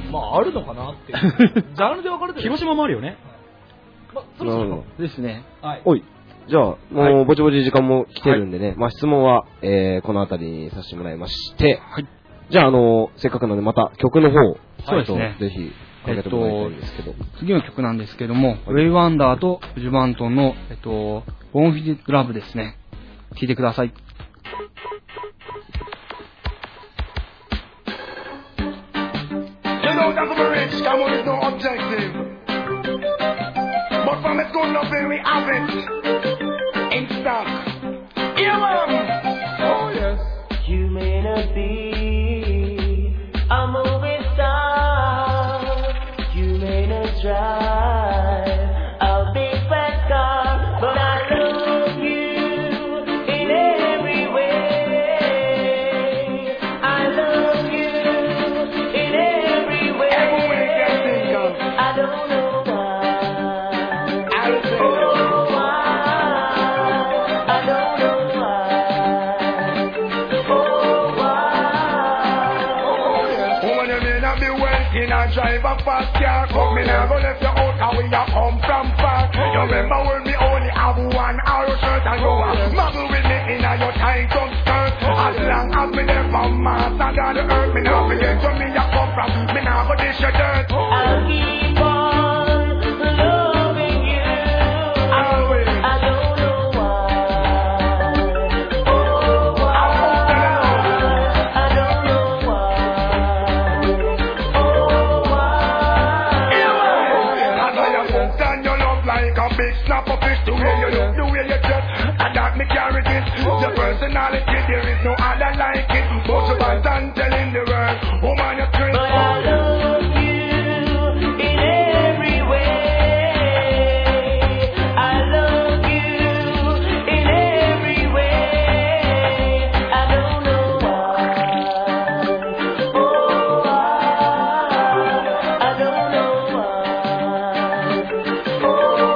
まあ、あるのかなって。ジャンルで分かれてる。 広島もあるよね。 まあ、そろそろですね。 はい。 おい。じゃあ、もう、ぼちぼち時間も来てるんでね、はい、まあ質問は、えー、このあたりにさせてもらいまして、はい。じゃあ、あの、せっかくなので、また曲の方、 そうですね。 ぜひ、 かけてもらいたいんですけど。 次の曲なんですけども、ウェイ・ワンダーとジュバントンの、えっと、ボンフィディット・ラブですね。聴いてください。 You know that I'm rich, come on, it's no objective. But from it's good loving, we have it in stock. Yeah, man. Oh, yes. You may not be a movie star. You may not drive a big fat car, but I love you in every way. I love you in every way. Every way you can think of. I don't know why. I'll say Oh, why? I don't know why. Oh, why? Woman, you may not be wealthy, not drive a fast car. But me never left you out, how we a come from far. You remember when me only have one arrow shirt and you a muggle with me in a your tight up skirt. As long as me there from Mars and down the earth, me not forget where me a come from. Me not go dish your dirt. I'll keep on loving you. Always. I don't know why. Oh, why? I don't know why. Oh, why? As I am hooked on your love like a big snapper fish. The way you look, the way you dress, and that me carry it. Your personality, there is no other like it. But you bad and telling the world, woman, you're crazy. But I love you in every way. I love you in every way. I don't know why. Oh, why? I don't know why. Oh,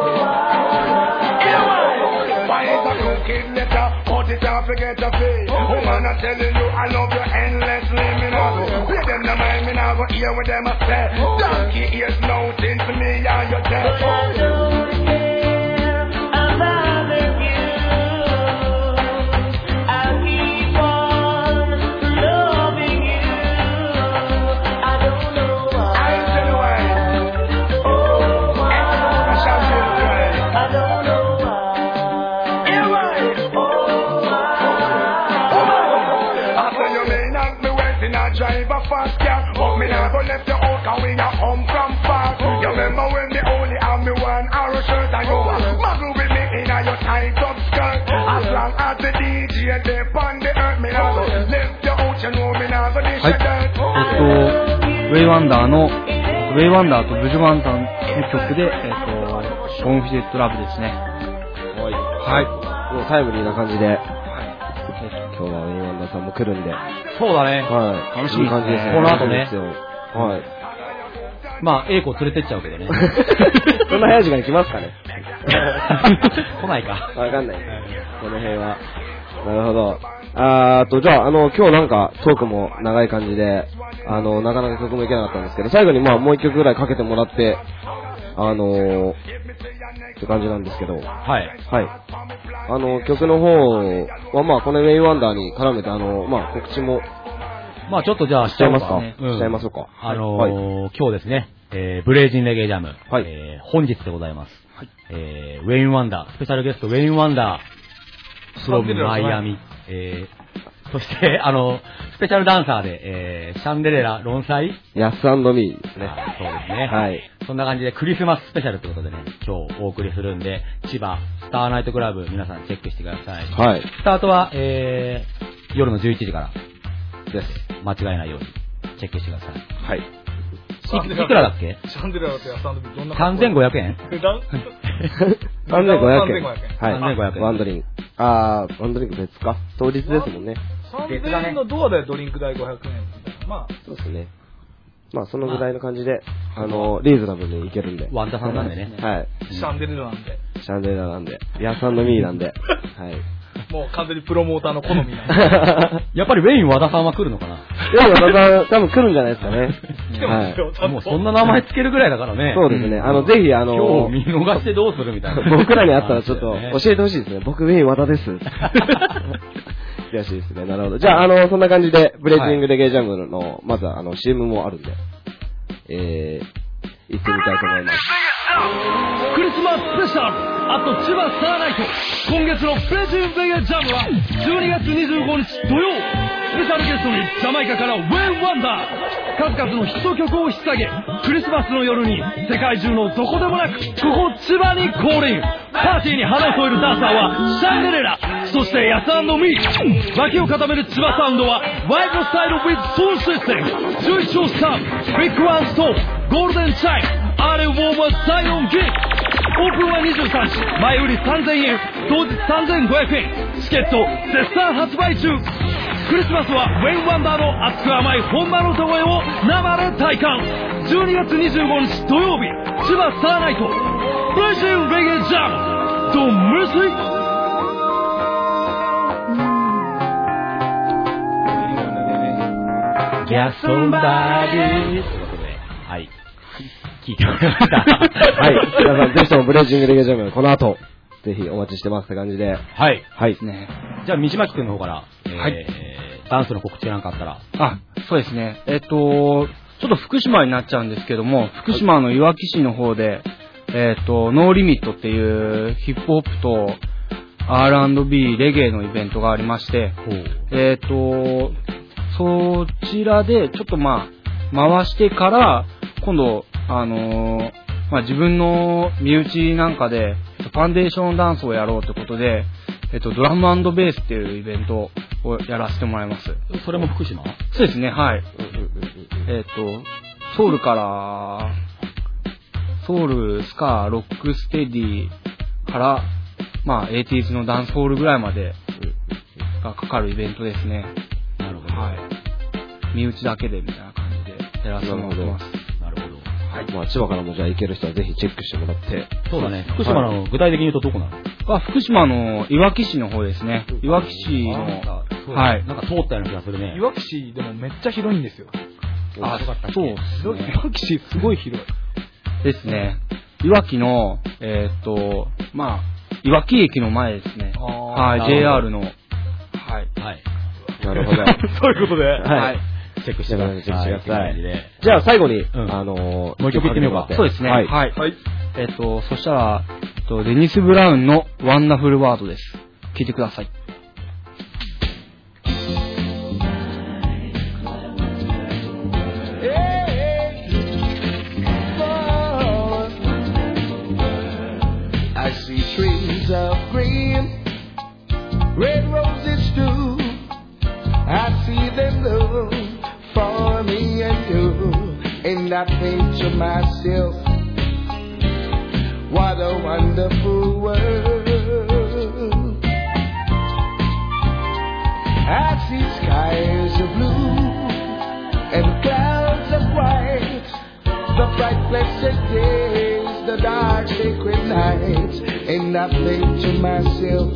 why? Why is a crooked letter? Cut it off, forget to pay. Woman, I'm telling you, I love you endlessly. Me now go play them the mind, me now go hear what them a say. Donkey ears now, since me and your But I death. don't care about you. I'll keep on loving you. I don't know why. I ain't tell you why. Oh, why? I shall feel right. I don't know why. Yeah, right. Oh, why? After you may not be waiting, I drive a fast car. But me not go left you out, cause we not home from far. You remember when me only have me one arrow shirt and you a muggle with me in a your tight up skirt. As long as the D J there on the earth, me not go left you out, you know me not go dish はい。 your えっ dirt. と、ウェイ・ワンダーの、ウェイ・ワンダーとブジュバンタンの曲で、えっと、ボンフィデット・ラブですね。 はい。もうタイムリーな感じで、今日はウェイワンダーさんも来るんで、 そうだね。 はい。 楽しみいい感じですね。 この後ね楽しみですよはい。 まあ、A 子連れてっちゃうけどね。 そんな早い時間に来ますかね来ないか。 わかんない。この辺は。なるほど。あーと、じゃあ、あの、今日なんかトークも長い感じで、あの、なかなか曲もいけなかったんですけど、最後にまあもう一曲ぐらいかけてもらって、あのー、って感じなんですけど、 はい。 はい。あの、曲の方はまあ、このウェイワンダーに絡めて、あの、まあ、告知もまあちょっとじゃあしちゃいますか、 うんしちゃいましょうか。 あのはい。 ー今日ですね、えー、ブレイジンレゲエジャム、 はいえー、本日でございます。えー、ウェイン・ワンダー、スペシャルゲストウェイン・ワンダー、フロムマイアミ、えー、そして、あの、スペシャルダンサーで、えー、シャンデレラ、ロンサイヤス&ミーですね。 あそうですね。 はい。 そんな感じでクリスマススペシャルということでね、今日お送りするんで、千葉スターナイトクラブ皆さんチェックしてください。 はい。 スタートは、えー、夜のじゅういちじからです。 間違えないようにチェックしてください。 はい。 いいくらだっけシャンデレラってやさんでどんなさんぜんごひゃくえん値段さんぜんごひゃくえん。 さんぜんごひゃくえんはい。 さんぜんごひゃくえんワンドリンク。あー、ワンドリンク別か。当日ですもんね。 さんぜんえんのドアでドリンク代ごひゃくえんみたいな。まあ、 そうですね。まあ、そのぐらいの感じで、あの、リーズナブルにいけるんで。 ワンダさんなんでね。 はい。 シャンデレラなんで。 シャンデレラなんで。ヤス&ミーなんで。はい。 もう完全にプロモーターの好みなんで。 やっぱりウェイン和田さんは来るのかな。 いや、和田さん、多分来るんじゃないですかね。 来てますよ、ちゃんと。 もうそんな名前つけるぐらいだからね。 そうですね。あの、ぜひ、あの、 今日見逃してどうするみたいな。 僕らに会ったらちょっとね教えてほしいですね。僕、ウェイン和田です。よろしいですね。なるほど。じゃあ、あの、そんな感じで、ブレイキングレゲエジャムの、まずは、あの、シーエム もあるんで、えー、 行ってみたいと思います。 クリスマススペシャルあと千葉サーナイト。今月のプレジンベイエジャムはじゅうにがつにじゅうごにち土曜。スペシャルゲストにジャマイカからウェイ・ワンダー。数々のヒット曲を引っ提げ、クリスマスの夜に世界中のどこでもなくここ千葉に降臨。パーティーに花を添えるダンサーはシャンデレラ、そしてヤス&ミー。脇を固める千葉サウンドはワイドスタイル with ソウルシステム。じゅういち号さんビッグワンストーンゴールデンチャイムアレウォーマーサイオンギフト。オープンはにじゅうさんにち、前売りさんぜんえん、当日さんぜんごひゃくえん。チケット絶賛発売中。クリスマスはウェイ・ワンダーの熱く甘い本場の歌声を生で体感。じゅうにがつにじゅうごにち土曜日、千葉サーナイトプレジンレゲエジャム。ドンムスイギャソンバーディーということで、はい。聞いてもらいました。 はい。皆さん、ぜひともブレイジングレゲエジャム、この後、ぜひお待ちしてますって感じで。 はい。 はい。 ね。 じゃあ、三島木くんの方から、えー、 はい。 ダンスの告知なんかあったら。 あ、そうですね。えっと、ちょっと福島になっちゃうんですけども、福島のいわき市の方で、えっと、ノーリミットっていうヒップホップと アールアンドビー レゲエのイベントがありまして、えっと、そちらでちょっとまあ、回してから、今度、あのー、まあ自分の身内なんかで、ファンデーションダンスをやろうってことで、えっと、ドラム&ベースっていうイベントをやらせてもらいます。 それも福島？ そうですね、はい。えっと、ソウルから、ソウル、スカー、ロックステディから、まあ、エイティーズのダンスホールぐらいまでがかかるイベントですね。 なるほど。 はい。身内だけでみたいな感じでやらせてもらってます。 なるほど。 はい。まあ、千葉からもじゃあ行ける人はぜひチェックしてもらって。 そうだね。福島の具体的に言うとどこなの？ あ、福島のいわき市の方ですね。いわき市の、はい。 なんか通ったような気がするね。 いわき市でもめっちゃ広いんですよ。 あ、そうですね。 いわき市すごい広い。 ですね。いわきの、えー、っと、まあ、いわき駅の前ですね。はい、ジェイアール の。はい。 はい。 なるほど。 そういうことで。 はい。 チェックしてください。 チェックしてください。じゃあ最後に、あのー、 もう一曲言ってみようか。 そうですね。はい。はい。えっと、そしたら、えっと、デニス・ブラウンのワンダフルワードです。聴いてください。 I see trees of green, red roses too. I see them bloom for me and you, and I think to myself, what a wonderful world. I see skies of blue and clouds of white, the bright blessed days, the dark sacred nights, and I think to myself,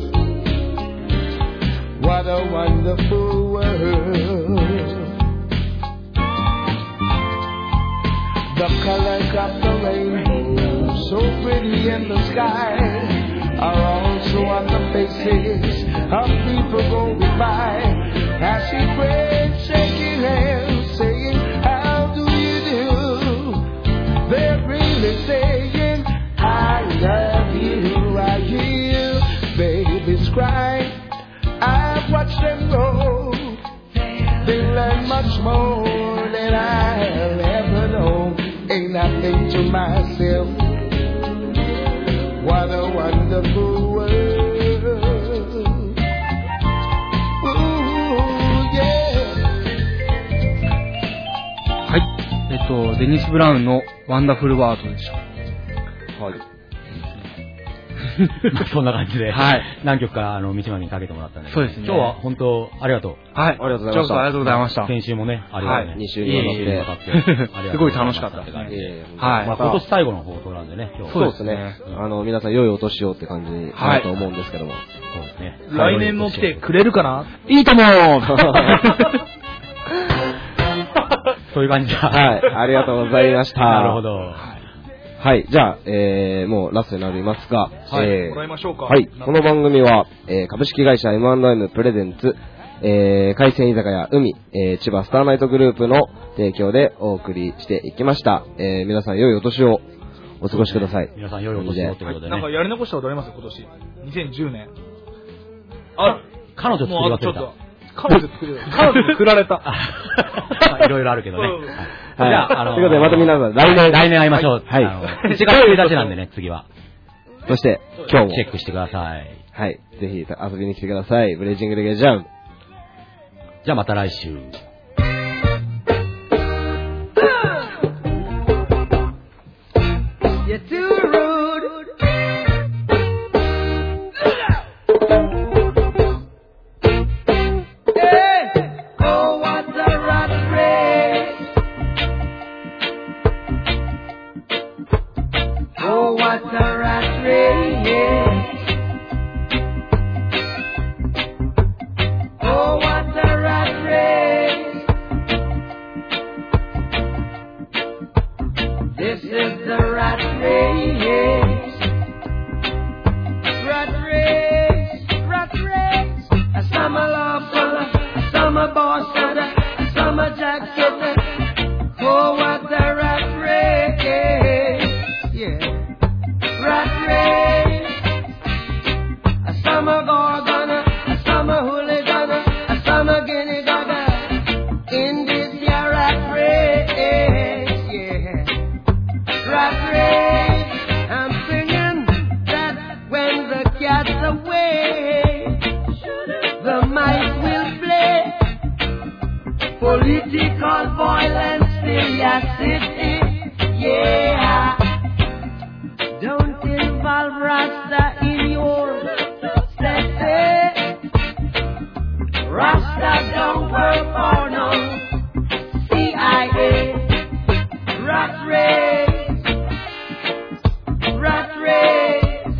what a wonderful world. The colors of the rainbow, so pretty in the sky, are also on the faces of people going by. I see friends shaking hands, saying, how do you do? They're really saying, I love you. I hear babies cry, I've watched them grow. They learn much more than I'll ever know. And I think to myself, what a wonderful world. Ooh, yeah. はい。えっと、デニス・ブラウンのワンダフルワードでした。 はい。 そんな感じで、 はい。 何曲か、あの、三島にかけてもらったんで、 そうですね。 今日は本当、ありがとう。 はい。 ありがとうございました。 ありがとうございました。 先週もね、ありがとうね。 に週にわたって。 すごい楽しかったですね。 はい。まあ今年最後の放送なんでね、今日そうですね。あの、皆さん良いお年をって感じになると思うんですけども。 そうですね。 来年も来てくれるかな？ いいともそういう感じだ。 はい。ありがとうございました。 なるほど。 はい。じゃあ、えー、もうラストになりますが、 はい。 えー、 もらいましょうか。 はい。この番組は、えー、株式会社 エムアンドエム プレゼンツ、 えー、海鮮居酒屋海、えー、千葉スターナイトグループの提供でお送りしていきました。えー、皆さん良いお年をお過ごしください。 皆さん良いお年をということでね。 なんかやり残したことあります今年。にせんじゅうねん。あ、 彼女作り忘れた。 彼女作り忘れた。彼女作られた。 いろいろあるけどね。はい。じゃあ、あのー、 ということでまた皆さん来年、 来年会いましょう。はい。いちがつついたちなんでね、次は。 そして、今日も。 チェックしてください。 はい。ぜひ遊びに来てください。ブレイジングレゲエジャム。 じゃあまた来週。 You're too rude. Hey, oh what a rat race! Oh what a rat race! Oh what a rat race! This is the rat race. Rat race, rat race. A summer love fella, a summer boss setter, a summer jack sitter. Oh, what a rat race. Yeah. Rat race. A summer gorgona, a summer hooligan, a summer guinea gaga. In this year rat race. Yeah. Rat race, I'm singing that when the cat's away, the mice will play. Political violence still yes it is, yeah. Don't involve Rasta in your sex. Rasta don't work for no C I A. Rat race. Rat race,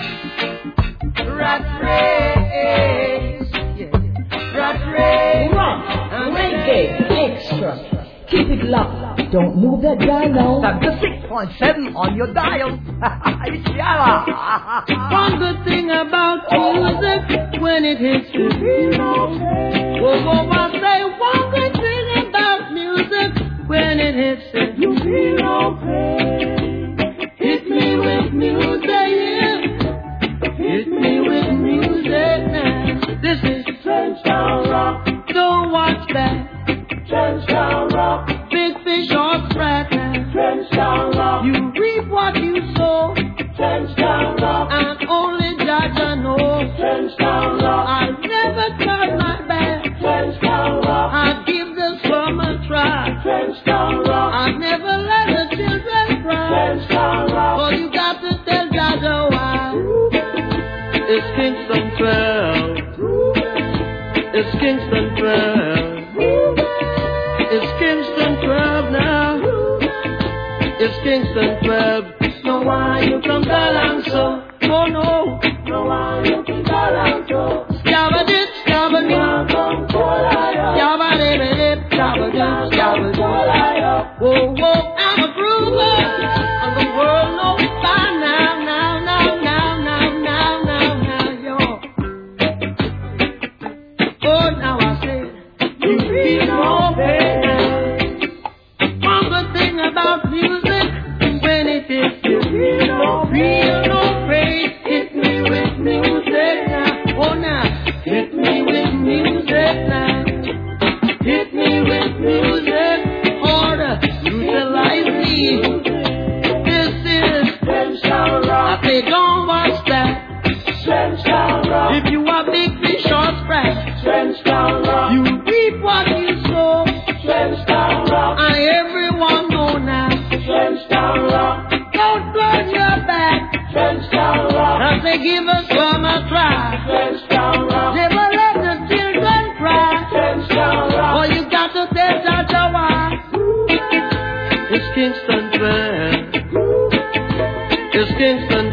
rat race, yeah. Rat race. One, reggae extra. Keep it locked. Don't move that dial now. Tap the six point seven on your dial. One good thing about music when it hits you. Whoa, whoa, I say one good thing about music when it hits you. You feel okay. Hit me with music, yeah. Hit me with music now. This is Trenchtown Rock. Don't watch that. Trenchtown Rock. Big fish or frat now. Trenchtown Rock. You reap what you sow. Trenchtown Rock. And only judge I know. Trenchtown Rock. I never turn my back. Trenchtown Rock. I give the slum a try. Trenchtown Rock. I never let the children cry. Trenchtown Rock. Oh, you got to tell Jaja why. It's Kingston twelve. It's Kingston twelve. It's Kingston twelve now. It's Kingston twelve. No why you come down so. Oh no. No why you come down so. Jabba dip, jabba dip. Jabba dip, dip, jabba dip, jabba dip. Whoa, whoa, I'm a groover. And the world knows by now, now, now, now, now, now, now, now, yo. Oh, now I say, you feel no pain. One good thing about music, when it hits you, feel no feel no pain. Hit me with music now. Oh, now, hit me with music now. Hit me with music. Order, utilize me. This is Trenchtown Rock. I say don't watch that. Trenchtown Rock. If you are big fish or sprat, Trenchtown Rock. You reap what you sow. Trenchtown Rock. And everyone know now. Trenchtown Rock. Don't burn your back. Trenchtown Rock. I say give us some a try. Trenchtown Rock. Never let the children cry. Trenchtown Rock. Oh, you got to tell Jaja why. It's Kingston twelve. It's Kingston